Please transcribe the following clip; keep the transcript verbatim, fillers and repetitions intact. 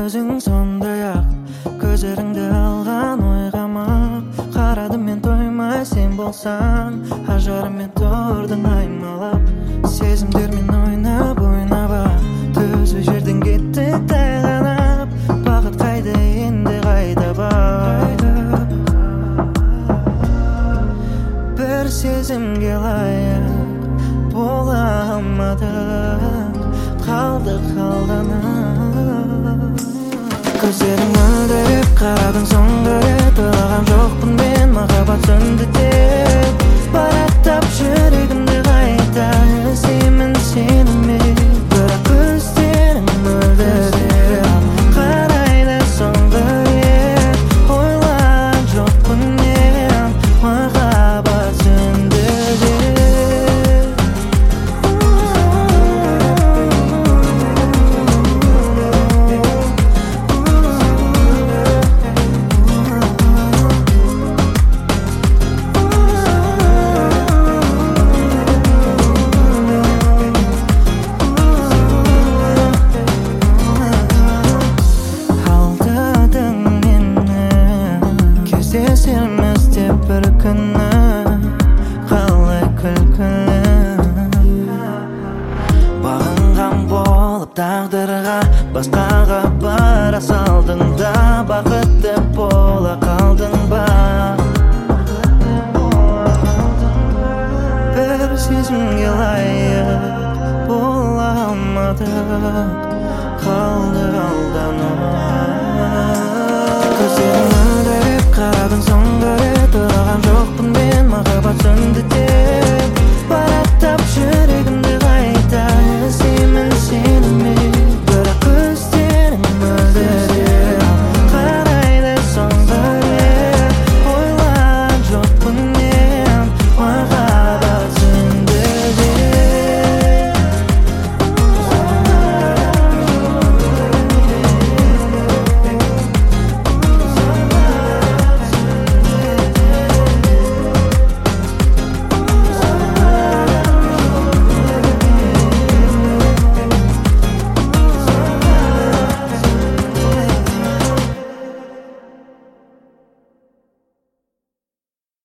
өзің сондай-ақ көздеріңді алған ойғамақ қарадым мен тоймай сен болсаң ажарымен тұрдың аймалап сезімдермен ойнап ойнап төзу жерден кеттік тайғанап бақыт қайда енді қайда бар бір сезімге лайық бола алмадық қалдық алданып көздерің мөлдіреп қарадың соңғы рет ойлағам жоқпын мен махаббат сөнді деп бараттап жүрегімді қайта іздеймін сенімен бірақ көздерің мөлдіреп қарайды соңғы рет ойлаған жоқпын мен махаббат сөнді деп кездесерміз деп бір күні қалай күлкілі бағынған болып тағдырға басқаға бара салдың да бақытты бола қалдың ба бір сезімге лайық бола алмадық қалдық алданып